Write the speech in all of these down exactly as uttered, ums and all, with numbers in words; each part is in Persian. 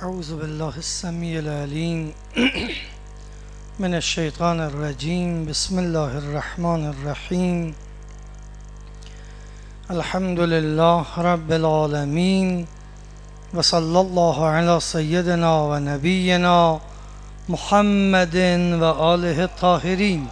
اعوذ بالله السمیع العلیم من الشیطان الرجیم. بسم الله الرحمن الرحیم. الحمد لله رب العالمین و صلی الله علی سیدنا و نبینا محمد و آله الطاهرین.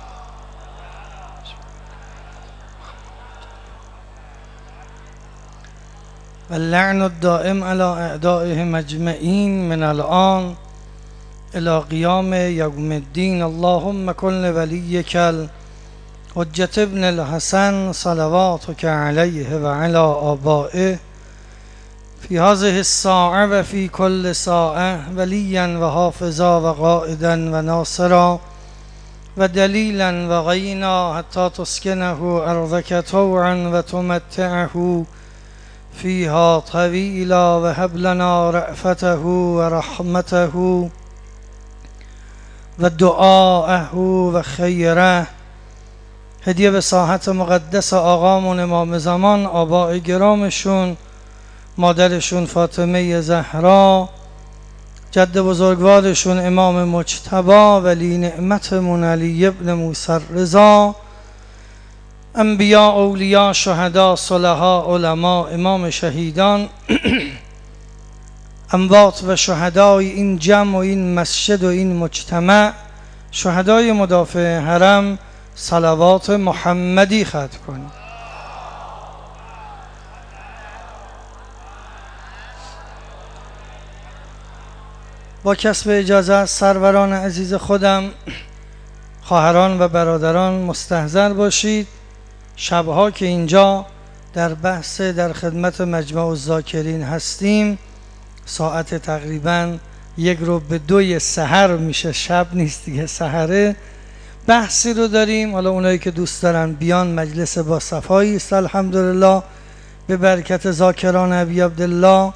و اللعن الدائم على اعدائهم اجمعین من الآن الى قیام یوم الدین. اللهم کن لولیک الحجة ابن الحسن صلواتک علیه و علی آبائه فی هذه الساعة و فی کل ساعة ولیا و حافظا و قائدا و ناصرا و دلیلا و غینا حتی تسکنه ارضک طوعا و تمتعه فیها طویلا و هب لنا رأفته و رحمته و دعاءه و خیره. هدیه به ساحت مقدس آقامون امام زمان، آباء گرامشون، مادرشون فاطمه زهرا، جد بزرگوارشون امام مجتبی ولی نعمتمون علی ابن موسی رضا، انبیاء، اولیا، شهدا، صلحا، علما، امام شهیدان، اموات و شهدای این جمع و این مسجد و این مجتمع، شهدای مدافع حرم، صلوات محمدی ختم کنید. با کسب اجازه سروران عزیز خودم، خواهران و برادران مستحضر باشید. شبها که اینجا در بحث در خدمت مجمع الذاکرین هستیم، ساعت تقریبا یک رو به دوی سحر میشه، شب نیست دیگه، سحره. بحثی رو داریم، حالا اونایی که دوست دارن بیان، مجلس با صفایی است الحمدلله به برکت ذاکران ابی عبدالله.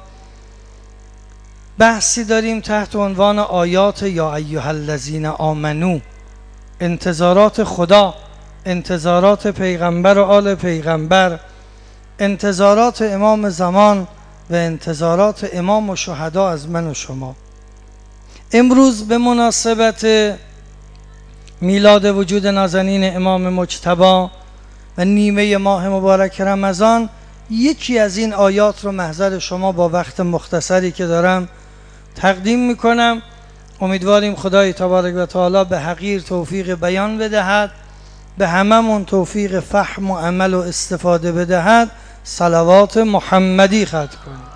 بحثی داریم تحت عنوان آیات یا ایها الذین آمنو، انتظارات خدا، انتظارات پیغمبر و آل پیغمبر، انتظارات امام زمان و انتظارات امام و شهدا از من و شما. امروز به مناسبت میلاد وجود نازنین امام مجتبی و نیمه ماه مبارک رمضان، یکی از این آیات رو محضر شما با وقت مختصری که دارم تقدیم میکنم. امیدواریم خدای تبارک و تعالی به حقیر توفیق بیان بدهد، به هممون توفیق فهم و عمل و استفاده بدهد. صلوات محمدی ختم کنید.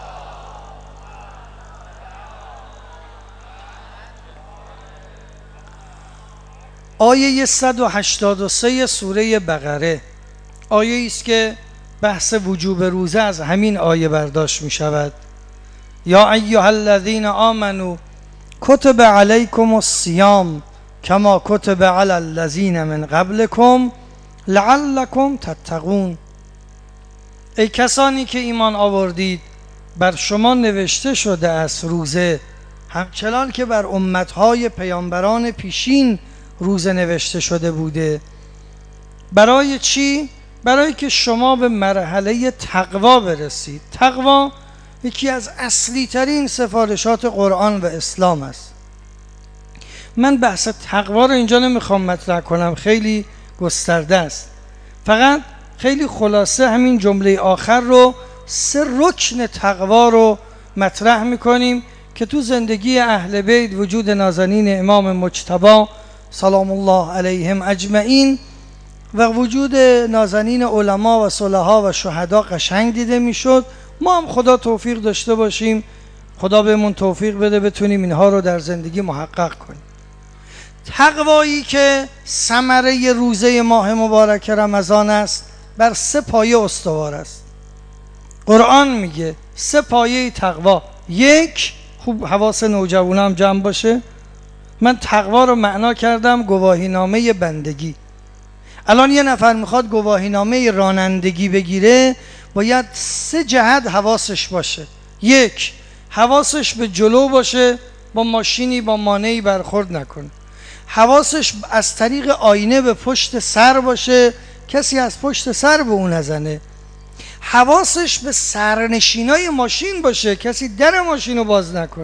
آیه صد و هشتاد و سه سوره بقره، آیه است که بحث وجوب روزه از همین آیه برداشت می شود. یا ایها الذین آمنو کتب علیکم الصیام کما کتب علی الذین من قبلکم لعلکم تتقون. ای کسانی که ایمان آوردید، بر شما نوشته شده است روزه، همچنان که بر امتهای پیامبران پیشین روزه نوشته شده بوده. برای چی؟ برای که شما به مرحله تقوا برسید. تقوا یکی از اصلی ترین سفارشات قرآن و اسلام است. من بحث تقوا رو اینجا نمیخوام مطرح کنم، خیلی گسترده است. فقط خیلی خلاصه همین جمله آخر رو، سه رکن تقوا رو مطرح میکنیم که تو زندگی اهل بیت وجود نازنین امام مجتبی سلام الله علیهم اجمعین و وجود نازنین علما و صلحا و شهدا قشنگ دیده میشد. ما هم خدا توفیق داشته باشیم، خدا بهمون توفیق بده بتونیم اینها رو در زندگی محقق کنیم. تقوایی که ثمره روزه ماه مبارک رمضان است بر سه پایه استوار است. قرآن میگه سه پایه تقوا. یک، خوب حواس نوجوانم جمع باشه، من تقوا رو معنا کردم گواهینامه بندگی. الان یه نفر میخواد گواهینامه رانندگی بگیره، باید سه جهت حواسش باشه. یک، حواسش به جلو باشه، با ماشینی با مانعی برخورد نکنه. حواسش از طریق آینه به پشت سر باشه، کسی از پشت سر به اون نزنه. حواسش به سرنشینای ماشین باشه، کسی در ماشین رو باز نکنه.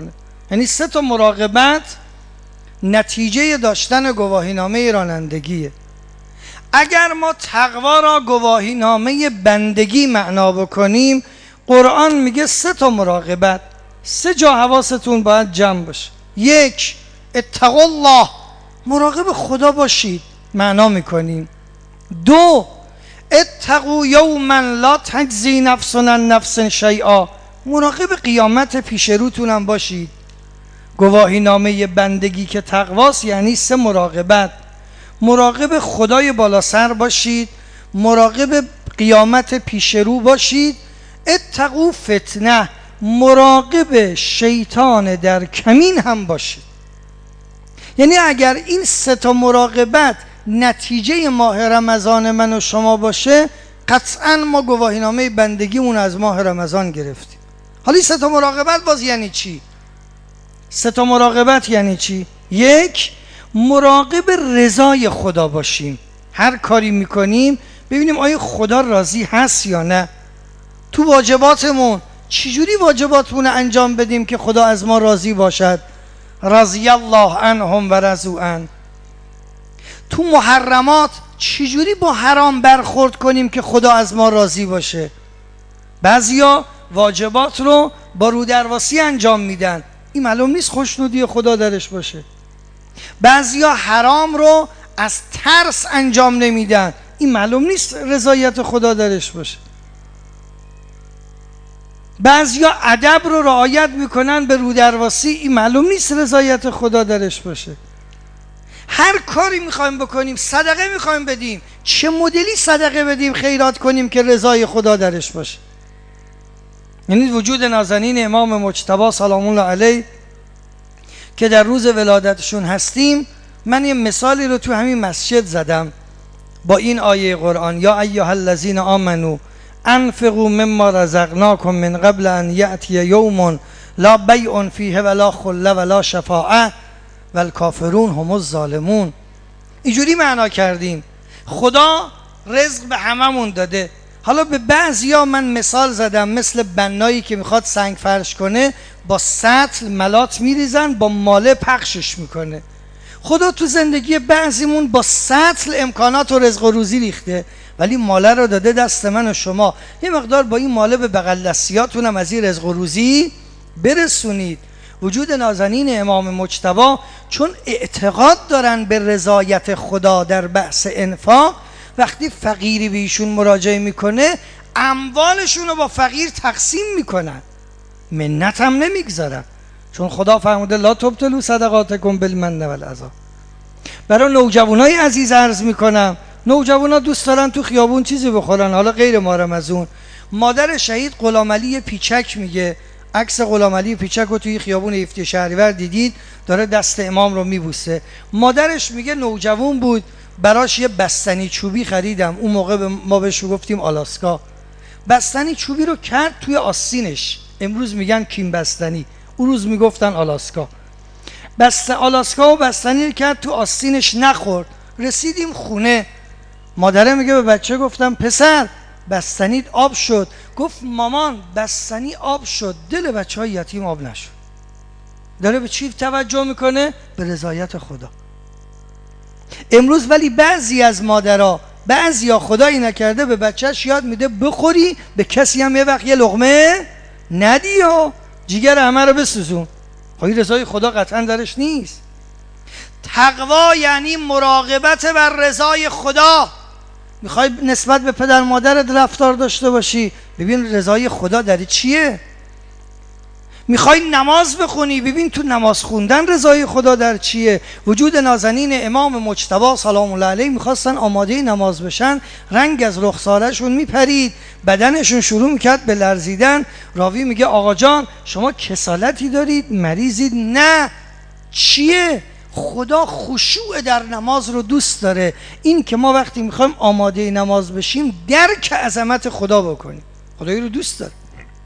یعنی سه تا مراقبت نتیجه داشتن گواهینامه رانندگیه. اگر ما تقوا را گواهینامه بندگی معنا بکنیم، قرآن میگه سه تا مراقبت، سه جا حواستون باید جمع باشه. یک، اتقوا الله، مراقب خدا باشید معنا میکنیم. دو، اتقوا یوما لا تجزی نفس عن نفس شیئا، مراقب قیامت پیش روتونم باشید. گواهینامه بندگی که تقواست یعنی سه مراقبت. مراقب خدای بالا سر باشید، مراقب قیامت پیش رو باشید. اتقوا فتنه، مراقب شیطان در کمین هم باشید. یعنی اگر این سه تا مراقبت نتیجه ماه رمضان من و شما باشه، قطعا ما گواهینامه بندگیمون از ماه رمضان گرفتیم. حالا سه تا مراقبت باز یعنی چی؟ سه تا مراقبت یعنی چی؟ یک، مراقب رضای خدا باشیم. هر کاری میکنیم ببینیم آیا خدا راضی هست یا نه. تو واجباتمون چجوری واجباتمون انجام بدیم که خدا از ما راضی باشد؟ رضی الله عنهم و رضوا عنه. تو محرمات چجوری با حرام برخورد کنیم که خدا از ما راضی باشه؟ بعضیا واجبات رو با رودرواسی انجام میدن، این معلوم نیست خوشنودی خدا درش باشه. بعضیا حرام رو از ترس انجام نمیدن، این معلوم نیست رضایت خدا درش باشه. بعضیا ادب رو رعایت میکنن به رودرواسی، این معلوم نیست رضایت خدا درش باشه. هر کاری میخوایم بکنیم، صدقه میخوایم بدیم، چه مدلی صدقه بدیم خیرات کنیم که رضای خدا درش باشه؟ یعنی وجود نازنین امام مجتبی سلام الله علیه که در روز ولادتشون هستیم، من یه مثالی رو تو همین مسجد زدم با این آیه قرآن: یا ایها الذین آمنو انفقوا مما رزقناکم من قبل ان یأتی یوم لا بیع فیه ولا خله ولا شفاعه والکافرون هم الظالمون. اینجوری معنا کردیم خدا رزق به هممون داده. حالا به بعضیا من مثال زدم، مثل بنایی که میخواد سنگ فرش کنه، با سطل ملات میریزن، با ماله پخشش میکنه. خدا تو زندگی بعضیمون با سطل امکانات و رزق و روزی ریخته، ولی ماله رو داده دست من و شما. یه مقدار با این ماله به بغل دستیاتون هم از این رزق و روزی برسونید. وجود نازنین امام مجتبی چون اعتقاد دارن به رضایت خدا در بحث انفاق، وقتی فقیری به ایشون مراجعه میکنه اموالشون رو با فقیر تقسیم میکنن، منت هم نمیگذارن، چون خدا فرموده لا تبطلوا صدقاتکم بالمن والأذی. برای نوجوانای عزیز عرض میکنم، نوجوانا دوست دارن تو خیابون چیزی بخورن، حالا غیر ما رمضان. مادر شهید غلام علی پیچک میگه، عکس غلام علی پیچک رو توی خیابون هفته شهریور دیدید، داره دست امام رو میبوسه. مادرش میگه نوجوان بود، براش یه بستنی چوبی خریدم، اون موقع ما بهش گفتیم آلاسکا. بستنی چوبی رو کرد توی آستینش، امروز میگن کیم بستنی، اون روز میگفتن آلاسکا. بست آلاسکا و بستنی رو کرد تو آستینش، نخورد. رسیدیم خونه، مادره میگه به بچه، گفتم پسر بستنیت آب شد. گفت مامان بستنی آب شد، دل بچه های یتیم آب نشد. داره به چی توجه میکنه؟ به رضایت خدا. امروز ولی بعضی از مادرها، بعضی ها خدایی نکرده به بچهش یاد میده بخوری، به کسی هم یه وقت یه لقمه ندی ها، جیگر همه رو بسوزون. خواهی رضای خدا قطعا درش نیست. تقوا یعنی مراقبت بر رضای خدا. میخوای نسبت به پدر مادرت رفتار داشته باشی، ببین رضای خدا در چیه. میخوای نماز بخونی، ببین تو نماز خوندن رضای خدا در چیه. وجود نازنین امام مجتبی سلام الله علیه میخواستن آماده نماز بشن، رنگ از رخسارشون میپرید، بدنشون شروع میکرد به لرزیدن. راوی میگه آقا جان شما کسالتی دارید، مریضید؟ نه. چیه؟ خدا خشوع در نماز رو دوست داره. این که ما وقتی میخوایم آماده نماز بشیم درک عظمت خدا بکنیم، خدایی رو دوست داره.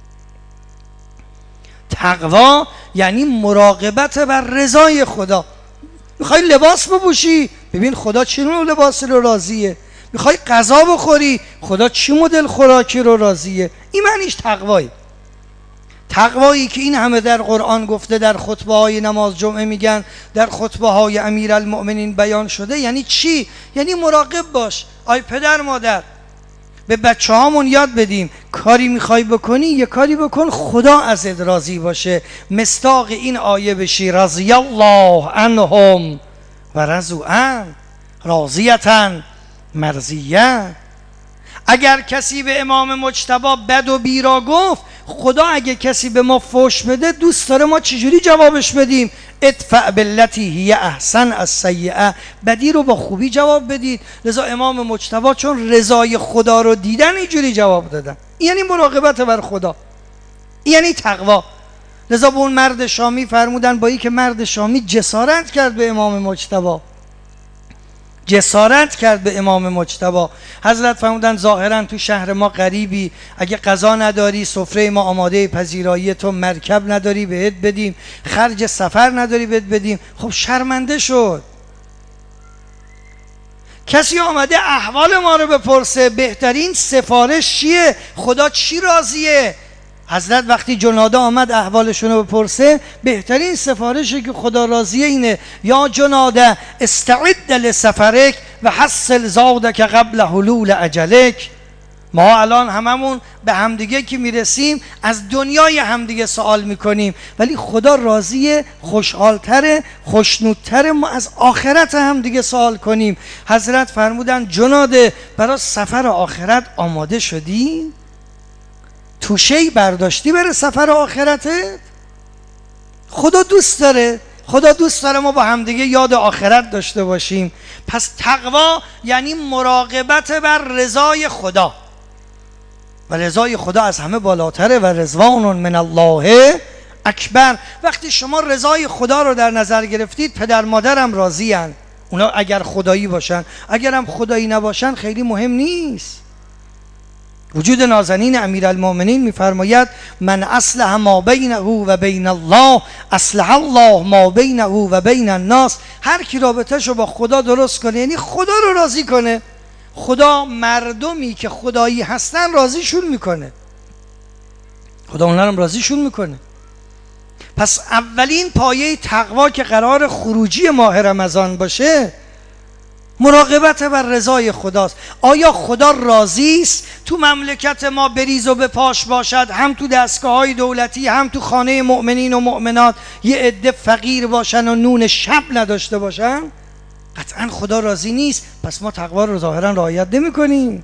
تقوا یعنی مراقبت بر رضای خدا. میخوای لباس بپوشی، ببین خدا چه نوع لباسی رو راضیه. میخوای غذا بخوری، خدا چه مدل خوراکی رو راضیه. این معنیش تقوایه. تقوایی که این همه در قرآن گفته، در خطبه های نماز جمعه میگن، در خطبه های امیرالمؤمنین بیان شده. یعنی چی؟ یعنی مراقب باش. آی پدر مادر، به بچه هامون یاد بدیم کاری میخوای بکنی یه کاری بکن خدا ازت راضی باشه، مصداق این آیه بشی رضی الله عنهم و رضوا عنه، راضیةً مرضیه. اگر کسی به امام مجتبی بد و بیرا گفت، خدا اگه کسی به ما فحش بده دوست داره ما چجوری جوابش بدیم؟ ادفع بالتی هی احسن السیئه، بدی رو با خوبی جواب بدید. لذا امام مجتبی چون رضای خدا رو دیدن اینجوری جواب دادن. این یعنی مراقبت بر خدا، این یعنی تقوا. لذا به اون مرد شامی فرمودن، با این که مرد شامی جسارت کرد به امام مجتبی، جسارت کرد به امام مجتبی، حضرت فرمودن ظاهرا تو شهر ما غریبی، اگه غذا نداری، سفره ما آماده پذیرایی تو، مرکب نداری بهت بدیم، خرج سفر نداری بهت بدیم. خب شرمنده شد. کسی آمده احوال ما رو بپرسه، بهترین سفارش چیه؟ خدا چی راضیه؟ حضرت وقتی جناده آمد احوالشون رو بپرسه، بهترین سفارشی که خدا راضیه اینه، یا جناده استعد لسفرک و حصل زادک قبل حلول اجلک. ما الان هممون به همدیگه که میرسیم از دنیای همدیگه سوال میکنیم، ولی خدا راضیه، خوشحالتره، خوشنودتره ما از آخرت همدیگه سوال کنیم. حضرت فرمودن جناده برای سفر آخرت آماده شدی؟ توشه‌ای برداشتی برای سفر آخرتت؟ خدا دوست داره، خدا دوست داره ما با همدیگه یاد آخرت داشته باشیم. پس تقوا یعنی مراقبت بر رضای خدا، و رضای خدا از همه بالاتره، و رضوان من الله اکبر. وقتی شما رضای خدا رو در نظر گرفتید، پدر مادرم راضی ان، اونا اگر خدایی باشن، اگرم خدایی نباشن خیلی مهم نیست. وجود نازنین امیرالمؤمنین میفرماید من اصلح ما بینه و بین الله اصلح الله ما بینه و بین الناس. هر کی رابطه‌شو با خدا درست کنه، یعنی خدا رو راضی کنه، خدا مردمی که خدایی هستن راضیشون میکنه، خدا اونها رو راضیشون میکنه. پس اولین پایه تقوا که قرار خروجی ماه رمضان باشه، مراقبت بر رضای خداست. آیا خدا راضی است تو مملکت ما بریز و به پاش باشد، هم تو دستگاه‌های دولتی هم تو خانه مؤمنین و مؤمنات یه عده فقیر باشن و نون شب نداشته باشن؟ قطعا خدا راضی نیست. پس ما تقوا رو ظاهرا رعایت نمی کنیم،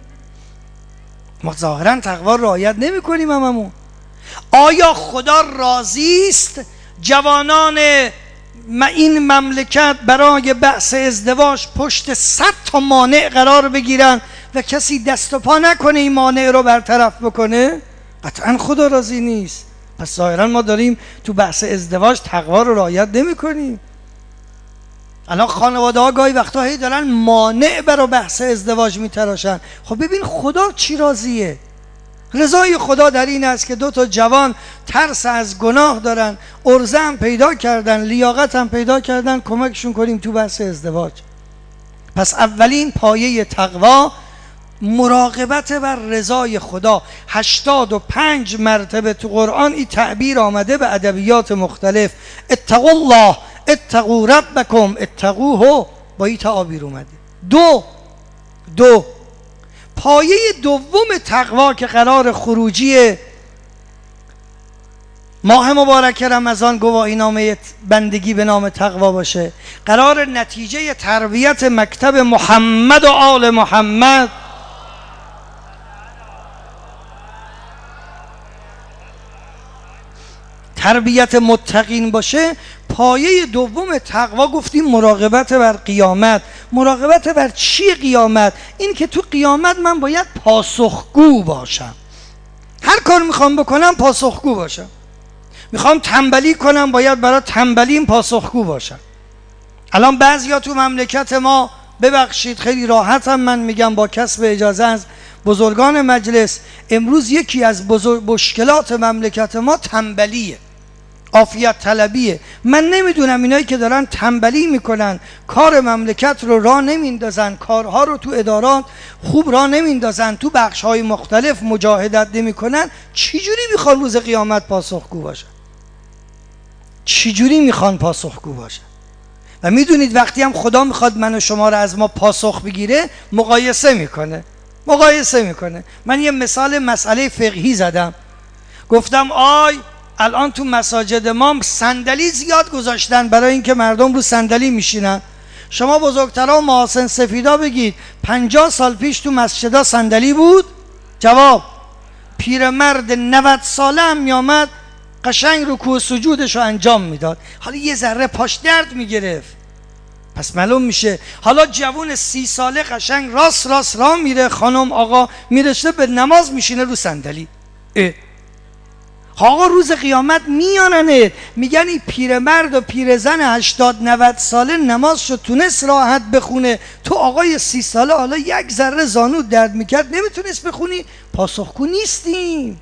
ما ظاهرا تقوا رو رعایت نمی کنیم هممون. آیا خدا راضی است جوانان این مملکت برای بحث ازدواج پشت صد تا مانع قرار بگیرن و کسی دست و پا نکنه این مانع رو برطرف بکنه؟ قطعا خدا راضی نیست. پس ظاهرا ما داریم تو بحث ازدواج تقوا رو رعایت نمی کنیم. الان خانواده ها گاهی وقتا هی دارن مانع برای بحث ازدواج میتراشن. خب ببین خدا چی راضیه؟ رضای خدا در این است که دو تا جوان ترس از گناه دارن، عرضه هم پیدا کردن، لیاقت هم پیدا کردن، کمکشون کنیم تو بحث ازدواج. پس اولین پایه تقوا مراقبت بر رضای خدا. هشتاد و پنج مرتبه تو قرآن این تعبیر آمده به ادبیات مختلف. اتقوا الله، اتقوا ربکم، اتقوه، با این تعابیر اومده. دو دو پایه دوم تقوا که قرار خروجی ماه مبارک رمضان گواهی نامه بندگی به نام تقوا باشه، قرار نتیجه تربیت مکتب محمد و آل محمد تربیت متقین باشه. پایه دوم تقوا گفتیم مراقبت بر قیامت. مراقبت بر چی قیامت؟ این که تو قیامت من باید پاسخگو باشم. هر کار میخوام بکنم پاسخگو باشم. میخوام تنبلی کنم باید برای تنبلیم پاسخگو باشم. الان بعضیا تو مملکت ما، ببخشید خیلی راحت هم من میگم با کسب اجازه از بزرگان مجلس، امروز یکی از بزرگ مشکلات مملکت ما تنبلیه. عافیت طلبیه. من نمیدونم اینایی که دارن تنبلی میکنن، کار مملکت رو راه نمیندازن، کارها رو تو ادارات خوب راه نمیندازن، تو بخشهای مختلف مجاهدت نمیکنن، چجوری میخوان روز قیامت پاسخگو باشن؟ چجوری میخوان پاسخگو باشن؟ و میدونید وقتی هم خدا میخواد من و شما رو از ما پاسخ بگیره، مقایسه میکنه مقایسه میکنه. من یه مثال مسئله فقهی زدم، گفتم آی الان تو مساجد ما صندلی زیاد گذاشتن برای اینکه مردم رو صندلی میشینن. شما بزرگترا و محاسن سفیدا بگید پنجاه سال پیش تو مسجدها صندلی بود؟ جواب: پیرمرد نود ساله هم میامد قشنگ رکوع و سجودش رو انجام میداد، حالا یه ذره پاش درد میگرفت. پس معلوم میشه حالا جوون سی ساله قشنگ راست راست راه میره، خانم آقا میرسه به نماز میشینه رو صندلی. آقا روز قیامت میاننه میگن این پیرمرد و پیرزن هشتاد نود ساله نمازشو تونست راحت بخونه، تو آقای سی ساله حالا یک ذره زانو درد میکرد نمیتونست بخونی؟ پاسخگو نیستیم.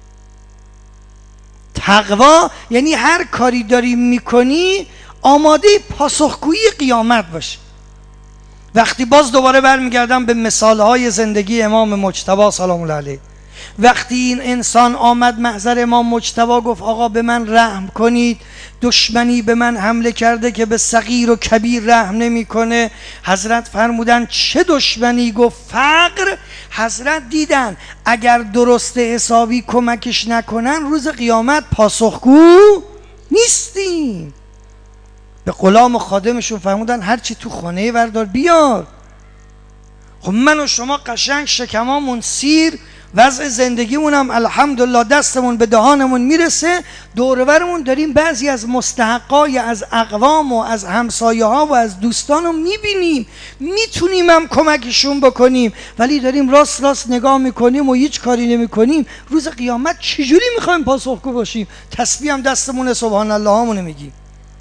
تقوا یعنی هر کاری داری میکنی آماده پاسخگویی قیامت باشه. وقتی باز دوباره برمیگردم به مثالهای زندگی امام مجتبی سلام الله علیه، وقتی این انسان آمد محضر امام مجتبی گفت آقا به من رحم کنید، دشمنی به من حمله کرده که به صغیر و کبیر رحم نمیکنه. حضرت فرمودن چه دشمنی؟ گفت فقر. حضرت دیدن اگر درست حسابی کمکش نکنن روز قیامت پاسخگو نیستیم. به غلام و خادمشون فرمودن هرچی تو خانه بردار بیار. خب من و شما قشنگ شکمامون سیر، وضع زندگیمون هم الحمدلله دستمون به دهانمون میرسه، دورورمون داریم بعضی از مستحقای از اقوام و از همسایه ها و از دوستان رو میبینیم، میتونیم هم کمکشون بکنیم، ولی داریم راست راست نگاه میکنیم و هیچ کاری نمیکنیم. روز قیامت چجوری میخوایم پاسخگو باشیم؟ تسبیح هم دستمون سبحان الله همونه میگیم.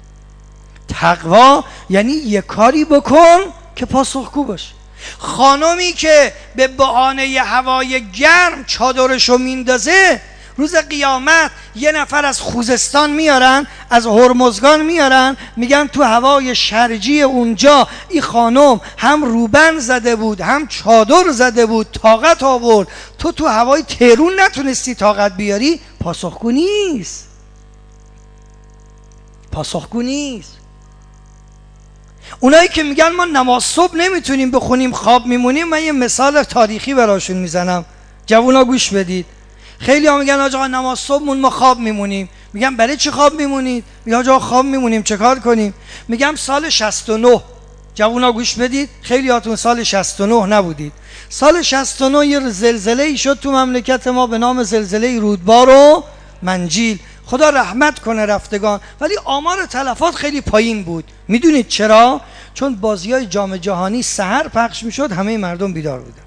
تقوا یعنی یه کاری بکن که پاسخگو باشه. خانمی که به بهانه هوای گرم چادرشو میندازه، روز قیامت یه نفر از خوزستان میارن، از هرمزگان میارن، میگن تو هوای شرجی اونجا این خانم هم روبن زده بود هم چادر زده بود، طاقت آورد، تو تو هوای تهرون نتونستی طاقت بیاری. پاسخگو نیست، پاسخگو نیست. اونایی که میگن ما نماز صبح نمیتونیم بخونیم خواب میمونیم، من یه مثال تاریخی براشون میزنم، جوونا گوش بدید. خیلی ها میگن آقا نماز صبحمون ما خواب میمونیم. میگم برای چی خواب میمونید؟ میگم آقا خواب میمونیم چه کار کنیم؟ میگم سال شصت و نه، جوونا گوش بدید، خیلی هاتون سال شصت و نه نبودید. سال شصت و نه یه زلزله ای شد تو مملکت ما به نام زلزله رودبار و منجیل. خدا رحمت کنه رفتگان، ولی آمار تلفات خیلی پایین بود. میدونید چرا؟ چون بازی‌های جام جهانی سحر پخش میشد، همه مردم بیدار بودن.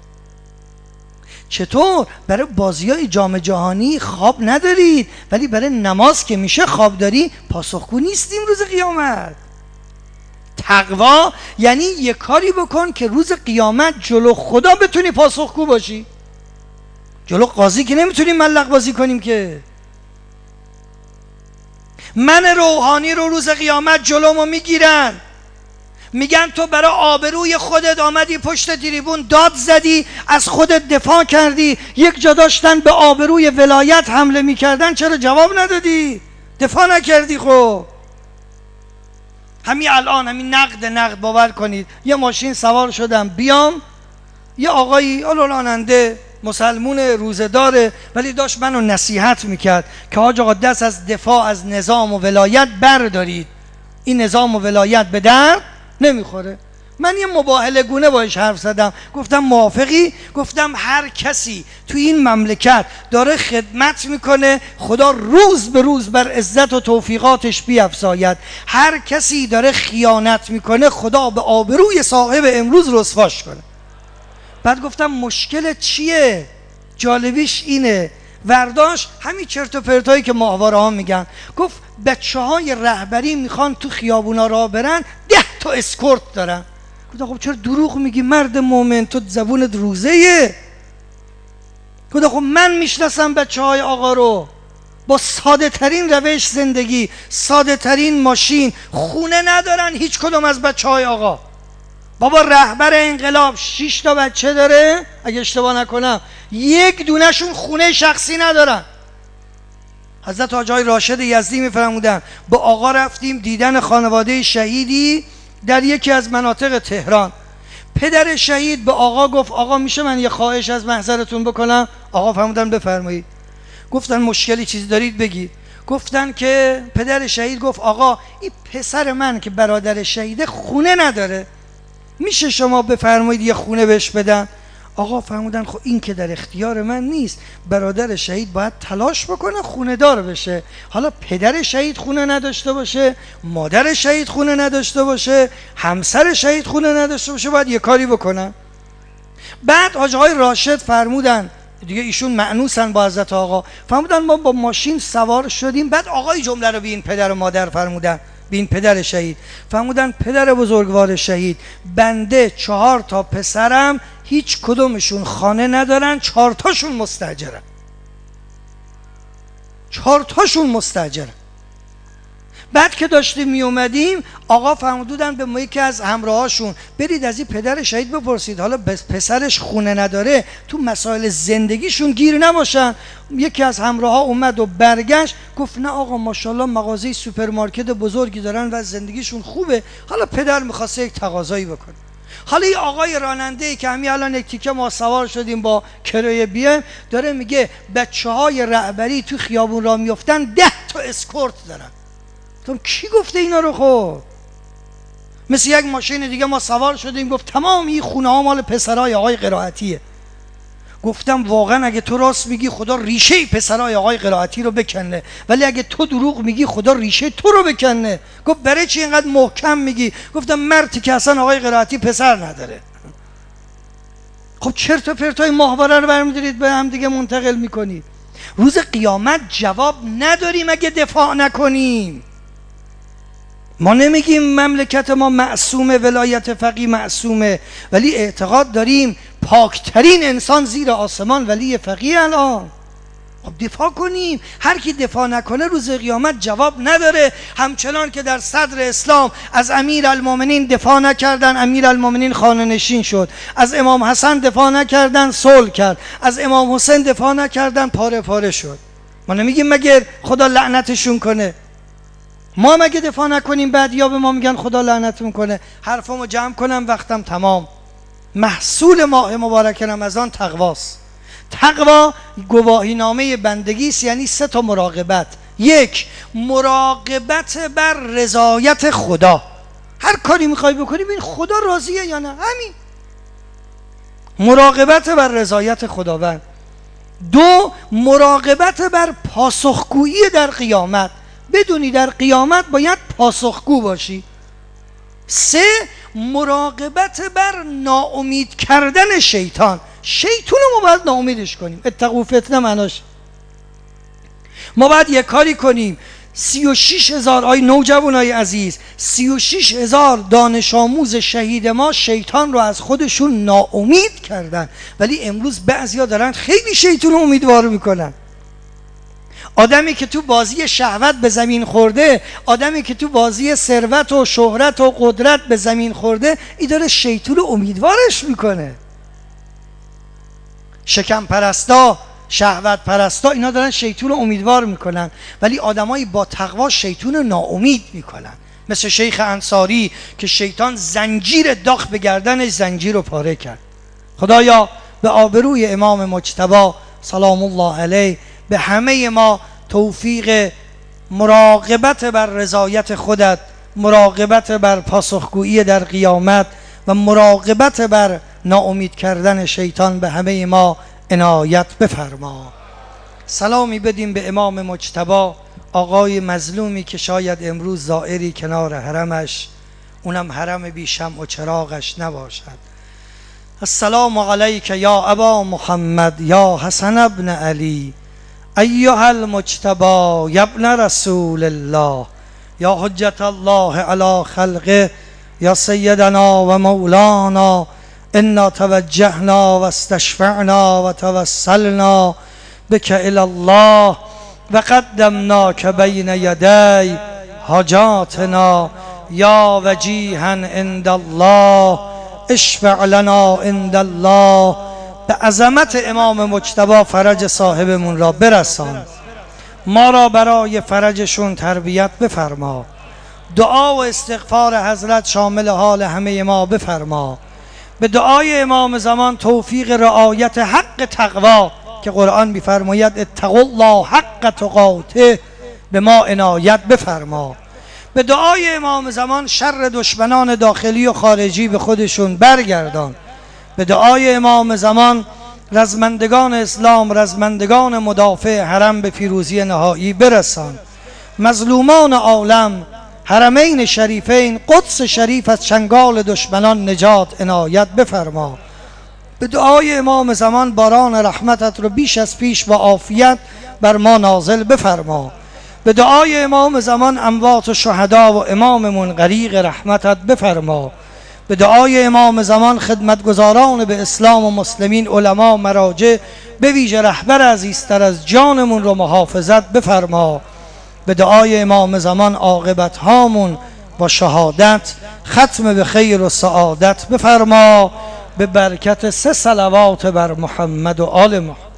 چطور؟ برای بازی‌های جام جهانی خواب ندارید، ولی برای نماز که میشه خواب داری. پاسخگو نیستیم روز قیامت. تقوا یعنی یه کاری بکن که روز قیامت جلو خدا بتونی پاسخگو باشی. جلو قاضی که نمیتونیم ملق بازی کنیم که. من روحانی رو روز قیامت جلومو میگیرن، میگن تو برای آبروی خودت آمدی پشت تریبون داد زدی، از خودت دفاع کردی، یک جا داشتن به آبروی ولایت حمله میکردن، چرا جواب ندادی؟ دفاع نکردی؟ خب همین الان همین نقد نقد باور کنید یه ماشین سوار شدم بیام، یه آقایی راننده مسلمون روزداره ولی داشت منو نصیحت میکرد که حاج آقا دست از دفاع از نظام و ولایت بردارید، این نظام و ولایت به درد نمیخوره. من یه مباهله گونه باش حرف زدم، گفتم موافقی؟ گفتم هر کسی تو این مملکت داره خدمت میکنه خدا روز به روز بر عزت و توفیقاتش بیفزاید، هر کسی داره خیانت میکنه خدا به آبروی صاحب امروز رسواش کنه. بعد گفتم مشکل چیه؟ جالبیش اینه، ورداش همین چرت و پرتایی که ماهواره ها میگن. گفت بچه های رهبری میخوان تو خیابونا راه برن، ده تا اسکورت دارن. گفتم خب چرا دروغ میگی مرد مومن، تو زبونت روزه یه؟ گفتم خب من میشناسم بچه های آقا رو، با ساده ترین روش زندگی، ساده ترین ماشین، خونه ندارن هیچ کدوم از بچه های آقا. بابا رهبر انقلاب شش تا بچه داره اگه اشتباه نکنم، یک دونشون خونه شخصی ندارن. حضرت حاج آقای راشد یزدی میفرمودن با آقا رفتیم دیدن خانواده شهیدی در یکی از مناطق تهران. پدر شهید به آقا گفت آقا میشه من یه خواهش از محضرتون بکنم؟ آقا فرمودن بفرمایید. گفتن مشکلی چیزی دارید بگید. گفتن که پدر شهید گفت آقا این پسر من که برادر شهیده خونه نداره، میشه شما بفرمایید یه خونه بهش بدن؟ آقا فرمودن خب این که در اختیار من نیست، برادر شهید باید تلاش بکنه خونه دار بشه. حالا پدر شهید خونه نداشته باشه، مادر شهید خونه نداشته باشه، همسر شهید خونه نداشته باشه، باید یه کاری بکنن. بعد حاج آقای راشد فرمودن، دیگه ایشون مأنوسن با حضرت آقا، فرمودن ما با ماشین سوار شدیم. بعد آقای جمله رو به این پدر و مادر فرمودن، به این پدر شهید فرمودن پدر بزرگوار شهید، بنده چهار تا پسرم هیچ کدومشون خانه ندارن، چهار تاشون مستاجرن، چهار تاشون مستاجرن. بعد که داشتیم می اومدیم آقا فرمودن به ما یکی از همراهاشون برید از این پدر شهید بپرسید حالا پسرش خونه نداره تو مسائل زندگیشون گیر نباشن. یکی از همراها اومد و برگشت گفت نه آقا ماشاءالله مغازه سوپرمارکت بزرگی دارن و زندگیشون خوبه، حالا پدر میخواسته یک تقاضایی بکنه. حالا این آقای راننده که همین الان یک تیکه ما سوار شدیم با کرایه بیایم داره میگه بچه های رهبری تو خیابون را میفتن ده تا اسکورت دارن. تو کی گفته اینا رو؟ خب مثل یک ماشین دیگه ما سوار شدیم گفت تمام این خونه ها مال پسرای آقای قرائتیه. گفتم واقعا اگه تو راست میگی خدا ریشه پسرای آقای قرائتی رو بکنه، ولی اگه تو دروغ میگی خدا ریشه تو رو بکنه. گفت برای چی اینقدر محکم میگی؟ گفتم مردی که اصلا آقای قرائتی پسر نداره. خب چرت و پرتای ماهواره رو برمی‌دارید به هم دیگه منتقل میکنید. روز قیامت جواب نداریم اگه دفاع نکنیم. ما نمیگیم مملکت ما معصومه، ولایت فقیه معصومه، ولی اعتقاد داریم پاکترین انسان زیر آسمان ولی فقیه. الان خب دفاع کنیم. هر کی دفاع نکنه روز قیامت جواب نداره. همچنان که در صدر اسلام از امیر المومنین دفاع نکردن، امیر المومنین خانه نشین شد. از امام حسن دفاع نکردن، صلح کرد. از امام حسین دفاع نکردن، پاره پاره شد. ما نمیگیم مگر خدا لعنتشون کنه. ما مگه دفاع نکنیم بعد یا به ما میگن خدا لعنتمون کنه. حرفمو جمع کنم وقتم تمام. محصول ماه مبارک رمضان تقواست. تقوا گواهی نامه بندگی است، یعنی سه تا مراقبت. یک، مراقبت بر رضایت خدا. هر کاری میخوای بکنی ببین خدا راضیه یا نه، همین. مراقبت بر رضایت خداوند. دو، مراقبت بر پاسخگویی در قیامت. بدونی در قیامت باید پاسخگو باشی. سه، مراقبت بر ناامید کردن شیطان. شیطان ما باید ناامیدش کنیم. اتقوا فتنه معناش ما باید یک کاری کنیم. سی و شش هزار آی نوجوانای عزیز، سی و شش هزار دانش آموز شهید ما شیطان رو از خودشون ناامید کردن، ولی امروز بعضیا دارن خیلی شیطان رو امیدوار میکنن. آدمی که تو بازی شهوت به زمین خورده، آدمی که تو بازی ثروت و شهرت و قدرت به زمین خورده، این داره شیطان رو امیدوارش میکنه. شکم پرستا، شهوت پرستا، اینا دارن شیطان رو امیدوار میکنن، ولی آدمایی با تقوا شیطان رو ناامید میکنن. مثل شیخ انصاری که شیطان زنجیر داغ به گردنش زنجیر رو پاره کرد. خدایا به آبروی امام مجتبی سلام الله علیه به همه ما توفیق مراقبت بر رضایت خودت، مراقبت بر پاسخگویی در قیامت و مراقبت بر ناامید کردن شیطان به همه ما عنایت بفرما. سلامی بدیم به امام مجتبی، آقای مظلومی که شاید امروز زائری کنار حرمش، اونم حرم بی شمع و چراغش نباشد. السلام علیک یا ابا محمد یا حسن ابن علی ایها المجتبی یا ابن رسول الله یا حجت الله علی خلقه یا سیدنا و مولانا انا توجهنا و استشفعنا و توسلنا بك الى الله و قدمناک بین یدی حاجاتنا یا وجیها عند الله اشفع لنا عند الله. به عظمت امام مجتبی فرج صاحبمون را برسان، ما را برای فرجشون تربیت بفرما. دعا و استغفار حضرت شامل حال همه ما بفرما. به دعای امام زمان توفیق رعایت حق تقوا که قرآن می‌فرماید اتقوا الله حق تقاته به ما عنایت بفرما. به دعای امام زمان شر دشمنان داخلی و خارجی به خودشون برگردان. به دعای امام زمان رزمندگان اسلام، رزمندگان مدافع حرم به پیروزی نهایی برسان. مظلومان عالم، حرمین شریفین، قدس شریف از چنگال دشمنان نجات عنایت بفرما. به دعای امام زمان باران رحمتت رو بیش از پیش با عافیت بر ما نازل بفرما. به دعای امام زمان اموات و شهدا و اماممون غریق رحمتت بفرما. به دعای امام زمان خدمتگزاران به اسلام و مسلمین، علما، مراجع، به ویژه رهبر عزیزتر از جانمون رو محافظت بفرما. به دعای امام زمان عاقبت هامون با شهادت ختم به خیر و سعادت بفرما. به برکت سه صلوات بر محمد و آل محمد.